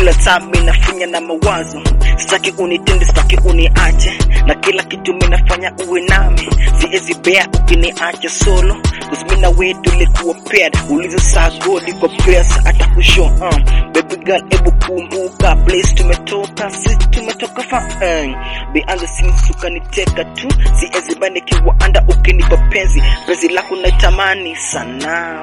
Kila time mimi nafinya na mawazo, sitaki unitende, sitaki uniache, na kila kitu mimi nafanya uwe nami. Siwezi bear ukiniacha solo, cause mimi na wewe tulikuwa paired. Ulizo saa godi kwa prayers hata kushow. Baby girl, ebu kumbuka place tumetoka, sisi tumetoka far. Behind the scenes ukaniteka tu, siwezi bani kiwa anda ukinipa penzi. Penzi lako naitamani sana.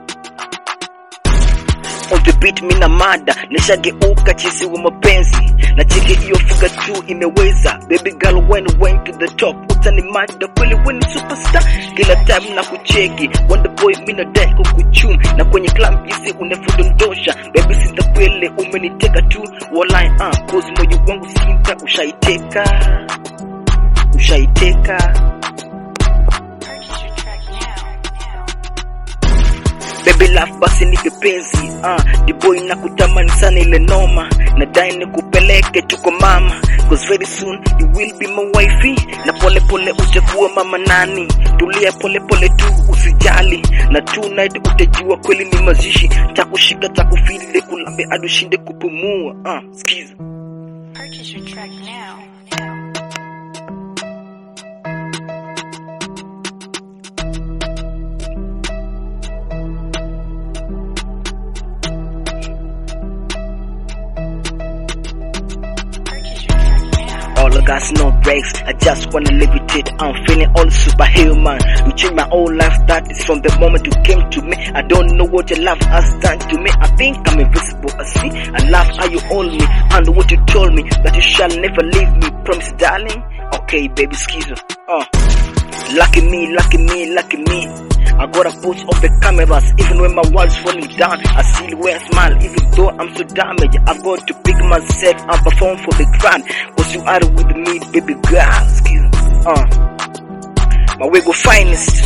On the beat mina mada, nishageuka chizi wa mapenzi, na chiki iyo fuga tu imeweza. Baby girl when went to the top, utani mada kweli when superstar. Kila time na kucheki, wonder boy mina dai kukuchum, na kwenye club hizi unafudondosha. Baby sister kweli umeniteka tu, walai cause moyo wangu sinta ushaiteka. Baby love basi nipe penzi, the boy nakutamani sana ile noma, nadai nikupeleke tuko mama, cause very soon you will be my wifey, na pole pole utakuwa mama nani. Tulia pole pole tu usijali, na tonight utajua kweli ni mazishi. Takushika takufile kulambe adushinde kupumua. Skiza. Purchase your track now. All I got no breaks, I just wanna levitate. I'm feeling all superhuman. You changed my whole life, that is from the moment you came to me. I don't know what your love has done to me. I think I'm invisible, I see. I love how you hold me, and what you told me, that you shall never leave me. Promise, darling. Okay, baby, schizo. Lucky me, lucky me, lucky me. I gotta put off the cameras, even when my world's falling down. I still wear a smile, even though I'm so damaged. I've got to pick myself and perform for the crowd, cause you are with me, baby girl. My Wego finest.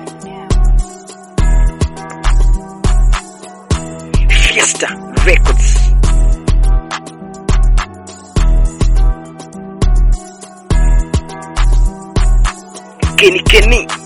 Fiesta Records. Kenny.